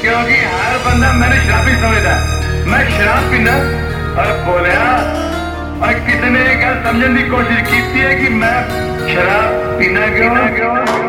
क्योंकि हर बंदा मैंने शराबी समझता है। मैं शराब पीना और बोलिया और कितने गल समझने की कोशिश की है कि मैं शराब पीना क्यों।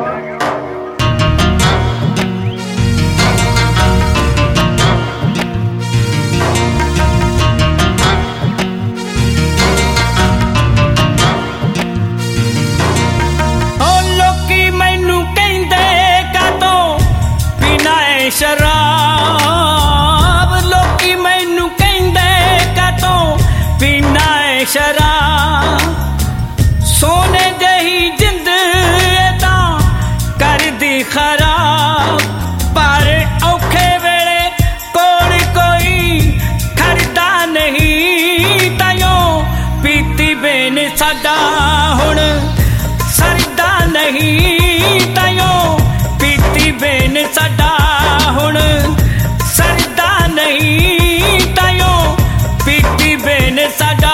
शराब लोकी मैनू कहंदे कातों पीना है शराब सोने जही जिंद तां कर दी खराब पर औखे वेले कोल कोई खरदा नहीं तायों पीती बेन साडा हुण सरदा नहीं तायों पीती बेन साडा हुण सरदा नहीं तायों पीती बेन साडा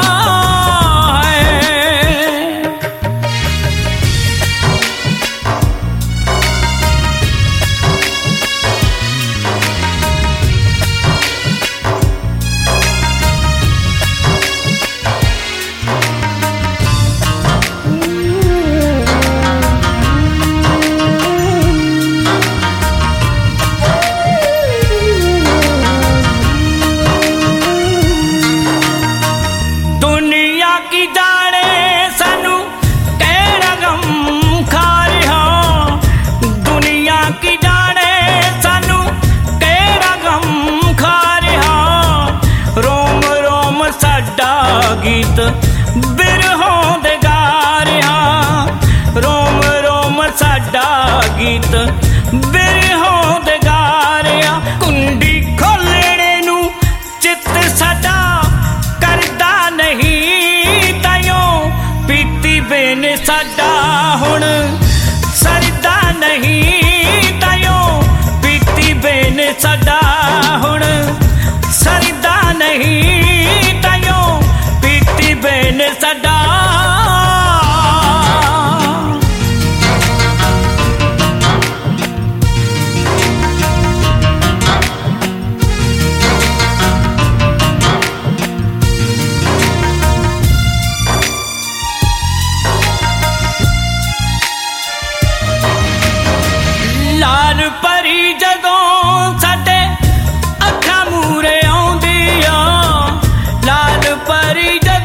गीत बिरहों दे गा रहा रोम रोम साडा गीत बिरहों दे गा रहा कुंडी खोलने नू चित साडा करदा नहीं तायों पीती बेन साडा हुण सरदा नहीं तायों पीती बेन साडा हुण सरदा नहीं तायों बेन साडा लाल परी जदों साडे अखां मूरे आउंदी आ लाल परी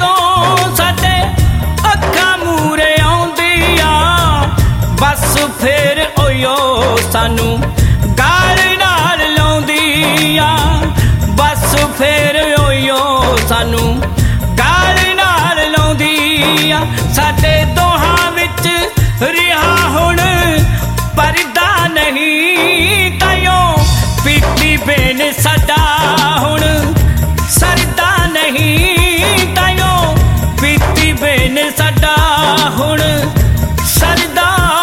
फिर ओयो सानू गाल नाल लाउंदी आ बस फिर ओयो सानू गाल नाल लाउंदी आ साडे दोहां विच रिहा हुण परदा नहीं तायों पीती बेन साडा हुण सरदा नहीं तायों पीती बेन साडा हुण सरदा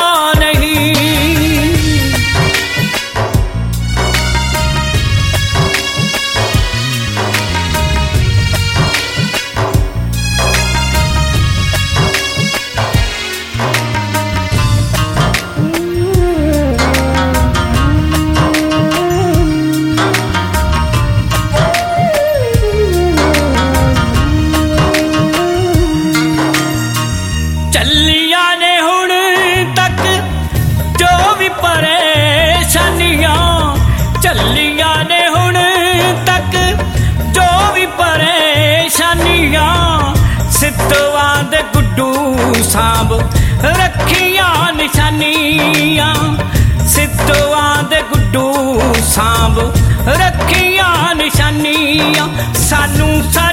चलिया ने हुण तक जो भी परेशानियां सितवां दे गुड्डू सांभ रखियां निशानियां सितवां दे गुड्डू सांभ रखियां निशानियां सानू